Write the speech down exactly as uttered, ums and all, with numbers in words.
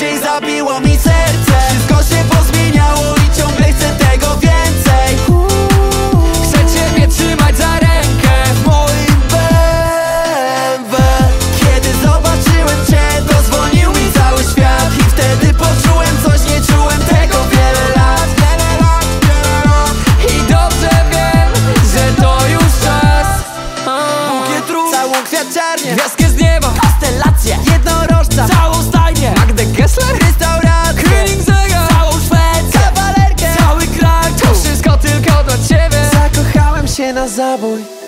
dzień zabiło mi serce. Wszystko się pozmieniało i ciągle chcę tego więcej. Chcę ciebie trzymać za rękę W moim B M W. Kiedy zobaczyłem cię, to zwolnił mi cały świat. I wtedy poczułem coś, nie czułem tego wiele lat. Wiele lat, wiele lat. i dobrze wiem, że to już czas. Bukiet róż, całą kwiaciarnię, Gwiazdkę z nieba, konstelację, jednorożca, całą stajnię, Magdę Gessler, restaurację, Königsegga, całą Szwecję, kawalerkę, cały kraj. To wszystko tylko dla ciebie. zakochałem się na zabój.